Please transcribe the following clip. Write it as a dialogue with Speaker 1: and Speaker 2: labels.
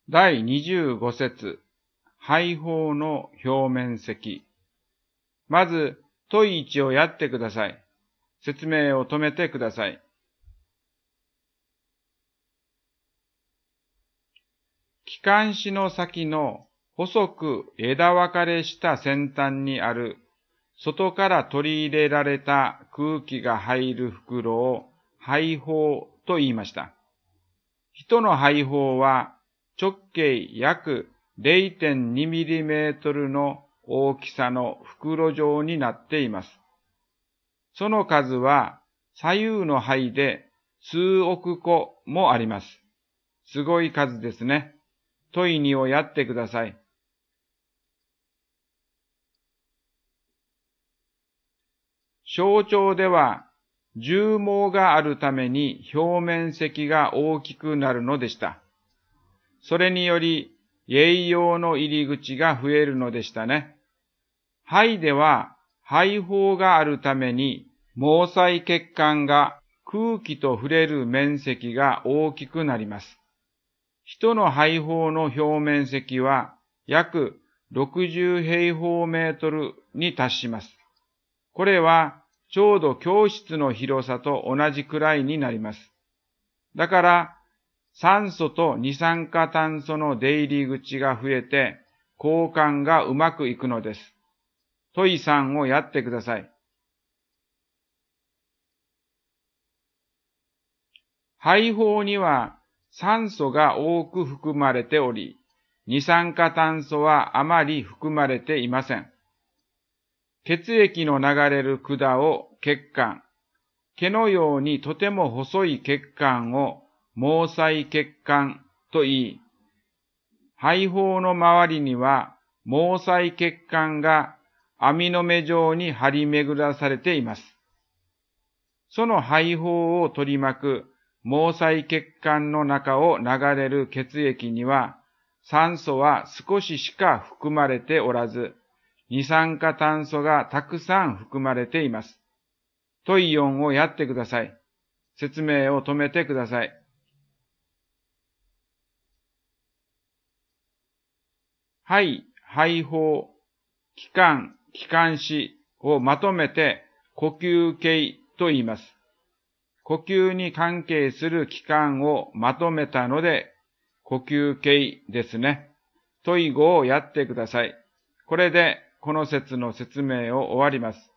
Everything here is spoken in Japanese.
Speaker 1: 第25節、肺胞の表面積。まず、問1をやってください。説明を止めてください。気管支の先の細く枝分かれした先端にある外から取り入れられた空気が入る袋を肺胞と言いました。人の肺胞は直径約 0.2 ミリメートルの大きさの袋状になっています。その数は左右の肺で数億個もあります。すごい数ですね。問2をやってください。小腸では絨毛があるために表面積が大きくなるのでした。それにより栄養の入り口が増えるのでしたね。肺では肺胞があるために毛細血管が空気と触れる面積が大きくなります。人の肺胞の表面積は約60平方メートルに達します。これはちょうど教室の広さと同じくらいになります。だから酸素と二酸化炭素の出入り口が増えて交換がうまくいくのです。問3をやってください。肺胞には酸素が多く含まれており、二酸化炭素はあまり含まれていません。血液の流れる管を血管、毛のようにとても細い血管を毛細血管と言い、肺胞の周りには毛細血管が網の目状に張り巡らされています。その肺胞を取り巻く毛細血管の中を流れる血液には酸素は少ししか含まれておらず、二酸化炭素がたくさん含まれています。問4をやってください。説明を止めてください。肺、肺胞、気管、気管支をまとめて呼吸系と言います。呼吸に関係する器官をまとめたので、呼吸系ですね。問5をやってください。これでこの説の説明を終わります。